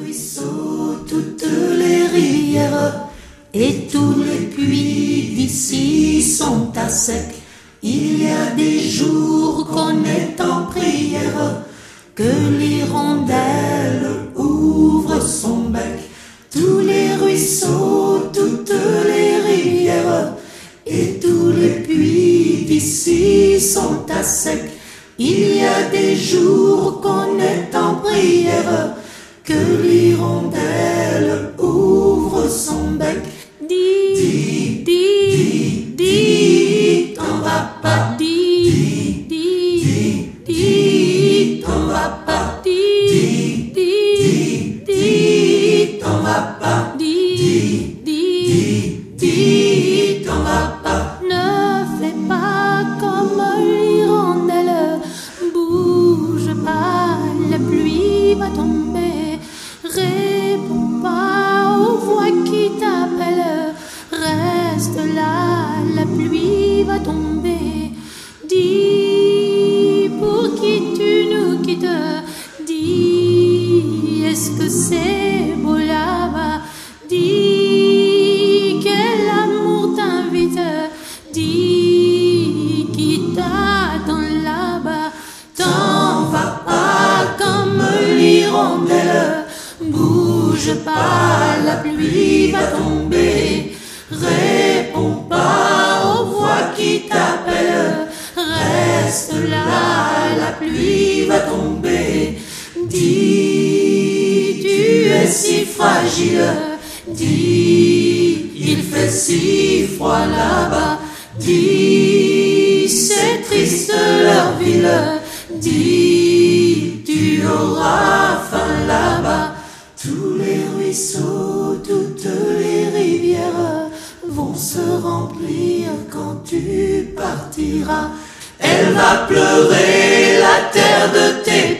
ruisseaux, toutes les rivières et tous les puits d'ici sont à sec. Il y a des jours qu'on est en prière, que l'hirondelle ouvre son bec. Tous les ruisseaux, toutes les rivières et tous les puits d'ici sont à sec. Il y a des jours qu'on est en prière, que l'hirondelle ouvre son bec. Dis, dis, dis, t'en vas pas. Dis, dis, dis, t'en vas pas. Dis, dis, dis, t'en vas pas. Dis, dis, dis, t'en vas pas. Ne fais pas comme l'hirondelle, bouge pas, la pluie va tomber. Réponds pas aux voix qui t'appellent, reste là, la pluie va tomber. Dis, pour qui tu nous quittes, dis, est-ce que c'est beau là-bas? Dis, quel amour t'invite, dis, qui t'attend là-bas. T'en vas pas comme l'hirondelle, bouge pas, la pluie va tomber. Réponds pas aux voix qui t'appellent, reste là, la pluie va tomber. Dis, tu es si fragile, dis, il fait si froid là-bas. Dis, c'est triste leur ville, dis, tu auras faim là-bas. Tous les ruisseaux, toutes les rivières vont se remplir quand tu partiras. Elle va pleurer la terre de tes